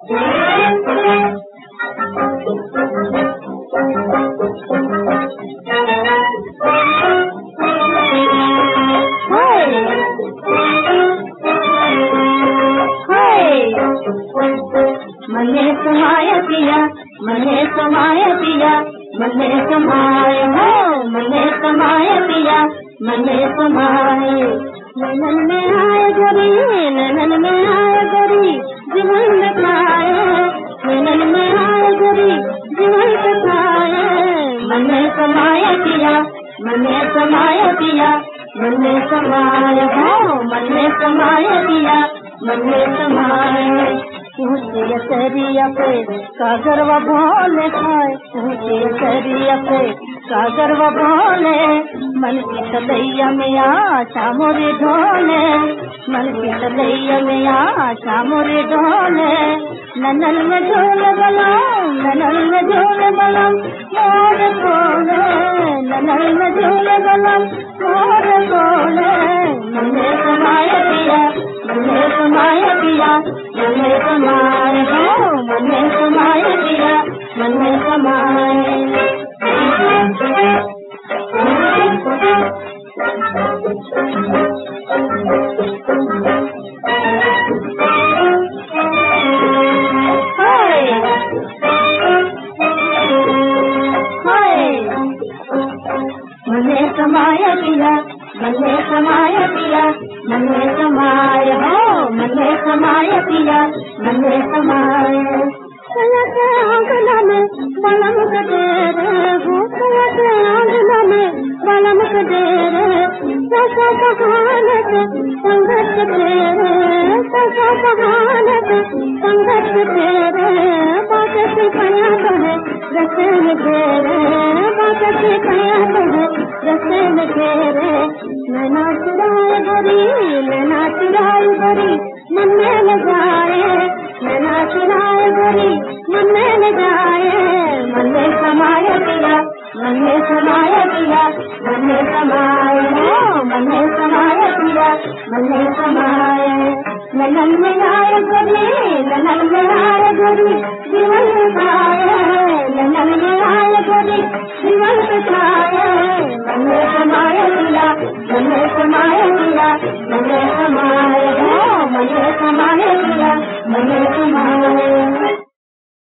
मने समाय पिया, मने समाय पिया, मने समाय हो, मने समाय पिया, मने समाय। नैनन में आए गरी, नैनन में आए गरी, जीवन दिखाए, नैनन में आए गरी, जीवन दिखाए। मने समाय पिया, मने समाय पिया, मने समाय हो, मने समाय पिया, मने समाय। ऊँचे सरिया पे सागर व भोले खाए, ऊँचे सरिया पे सागर व भोले, मन की तलैया में आशा मोरे ढोले, मन की तलैया में आशा मोरे ढोले। ननन में झोले बलम, ननन में झोले बलम मोर कोले, ननन में झोले बलम मोर कोले। मने समाय पिया, मने समाय पिया, मने समाय हो, मने समाय पिया, मने समाय। मने समाय पिया, मने समाय पिया, मने समाय हो, मने समाय पिया, मने समाय। सलक आंगना में बलम कदेरे, सलक आंगना में बलम कदेरे, ससा बहानत संघर्ष तेरे, ससा बहानत संघर्ष तेरे। बात से कया बहे रसे में घेरे, बात से कया बहे रसे में घेरे। नैना चुराए गरी, नैना चुराए गरी, मन में लगाए, नैना चुराए गरी, मन में लगाए। मने समाय पिया, मने समाय पिया, मने समाय हो, मने समाय पिया, मने समाय। ननन में आए गरी, ननन में आए गरी, जीवन दिखाए, ननन में आए गरी, जीवन दिखाए। मने समाय पिया, मने समाय पिया, मने समाय हो, मने समाय पिया, मने समाय।